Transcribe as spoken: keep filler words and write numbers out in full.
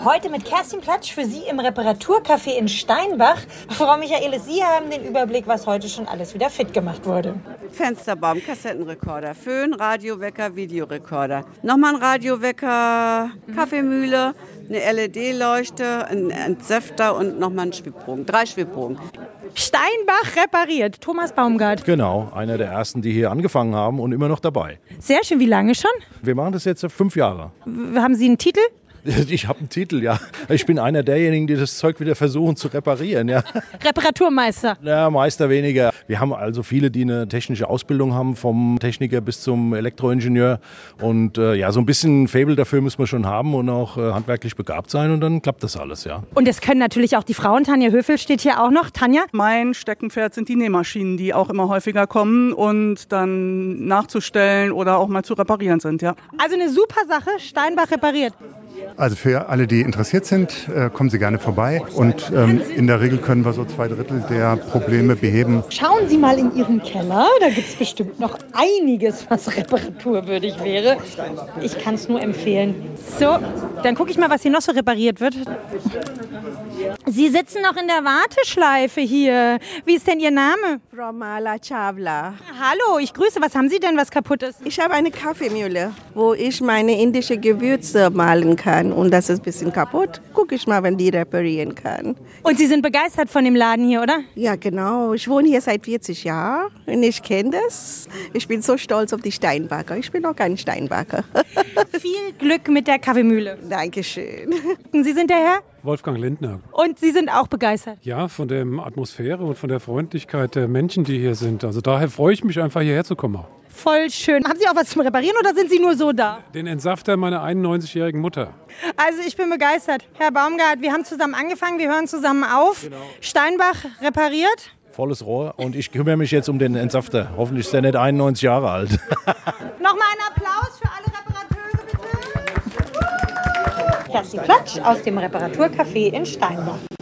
Heute mit Kerstin Platsch für Sie im Reparaturcafé in Steinbach. Frau Michaelis, Sie haben den Überblick, was heute schon alles wieder fit gemacht wurde. Fensterbaum, Kassettenrekorder, Föhn, Radiowecker, Videorekorder. Nochmal ein Radiowecker, Kaffeemühle, eine L E D-Leuchte, ein Entsäfter und nochmal ein Schwibbogen. Drei Schwibbogen. Steinbach repariert. Thomas Baumgart. Genau, einer der ersten, die hier angefangen haben und immer noch dabei. Sehr schön. Wie lange schon? Wir machen das jetzt fünf Jahre. Haben Sie einen Titel? Ich habe einen Titel, ja. Ich bin einer derjenigen, die das Zeug wieder versuchen zu reparieren, ja. Reparaturmeister. Ja, Meister weniger. Wir haben also viele, die eine technische Ausbildung haben, vom Techniker bis zum Elektroingenieur. Und äh, ja, so ein bisschen Faible dafür muss man schon haben und auch äh, handwerklich begabt sein und dann klappt das alles, ja. Und das können natürlich auch die Frauen. Tanja Höfel steht hier auch noch. Tanja? Mein Steckenpferd sind die Nähmaschinen, die auch immer häufiger kommen und dann nachzustellen oder auch mal zu reparieren sind, ja. Also eine super Sache. Steinbach repariert. Also für alle, die interessiert sind, äh, kommen Sie gerne vorbei. Und ähm, in der Regel können wir so zwei Drittel der Probleme beheben. Schauen Sie mal in Ihren Keller. Da gibt es bestimmt noch einiges, was reparaturwürdig wäre. Ich kann es nur empfehlen. So, dann gucke ich mal, was hier noch so repariert wird. Sie sitzen noch in der Warteschleife hier. Wie ist denn Ihr Name? Ramala Chawla. Hallo, ich grüße. Was haben Sie denn, was kaputt ist? Ich habe eine Kaffeemühle, wo ich meine indische Gewürze mahlen kann. Und das ist ein bisschen kaputt. Gucke ich mal, wenn die reparieren kann. Und Sie sind begeistert von dem Laden hier, oder? Ja, genau. Ich wohne hier seit vierzig Jahren und ich kenne das. Ich bin so stolz auf die Steinbacher. Ich bin auch kein Steinbacher. Viel Glück mit der Kaffeemühle. Dankeschön. Sie sind der Herr? Wolfgang Lindner. Und Sie sind auch begeistert? Ja, von der Atmosphäre und von der Freundlichkeit der Menschen, die hier sind. Also daher freue ich mich einfach, hierher zu kommen. Voll schön. Haben Sie auch was zum Reparieren oder sind Sie nur so da? Den Entsafter meiner einundneunzigjährigen Mutter. Also ich bin begeistert. Herr Baumgart, wir haben zusammen angefangen, wir hören zusammen auf. Genau. Steinbach repariert. Volles Rohr und ich kümmere mich jetzt um den Entsafter. Hoffentlich ist er nicht einundneunzig Jahre alt. Nochmal einen Applaus für alle Reparateure, bitte. Kerstin Platsch aus dem Reparaturcafé in Steinbach.